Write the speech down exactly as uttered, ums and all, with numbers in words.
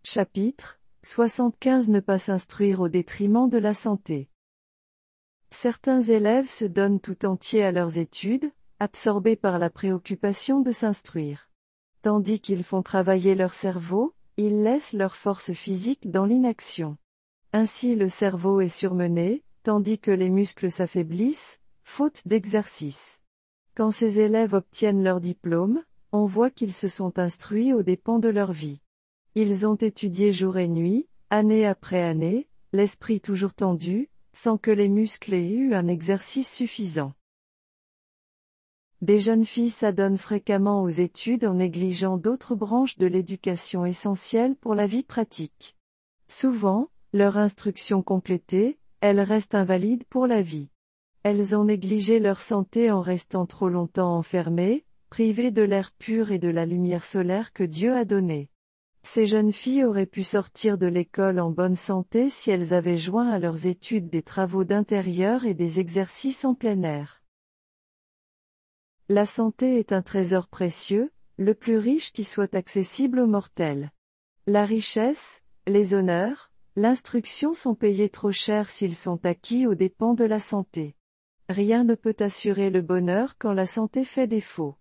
Chapitre soixante-quinze Ne pas s'instruire au détriment de la santé. Certains élèves se donnent tout entier à leurs études, absorbés par la préoccupation de s'instruire. Tandis qu'ils font travailler leur cerveau, ils laissent leur force physique dans l'inaction. Ainsi le cerveau est surmené, tandis que les muscles s'affaiblissent, faute d'exercice. Quand ces élèves obtiennent leur diplôme, on voit qu'ils se sont instruits aux dépens de leur vie. Ils ont étudié jour et nuit, année après année, l'esprit toujours tendu, sans que les muscles aient eu un exercice suffisant. Des jeunes filles s'adonnent fréquemment aux études en négligeant d'autres branches de l'éducation essentielles pour la vie pratique. Souvent, leur instruction complétée, elles restent invalides pour la vie. Elles ont négligé leur santé en restant trop longtemps enfermées, privées de l'air pur et de la lumière solaire que Dieu a donnée. Ces jeunes filles auraient pu sortir de l'école en bonne santé si elles avaient joint à leurs études des travaux d'intérieur et des exercices en plein air. La santé est un trésor précieux, le plus riche qui soit accessible aux mortels. La richesse, les honneurs, l'instruction sont payés trop cher s'ils sont acquis aux dépens de la santé. Rien ne peut assurer le bonheur quand la santé fait défaut.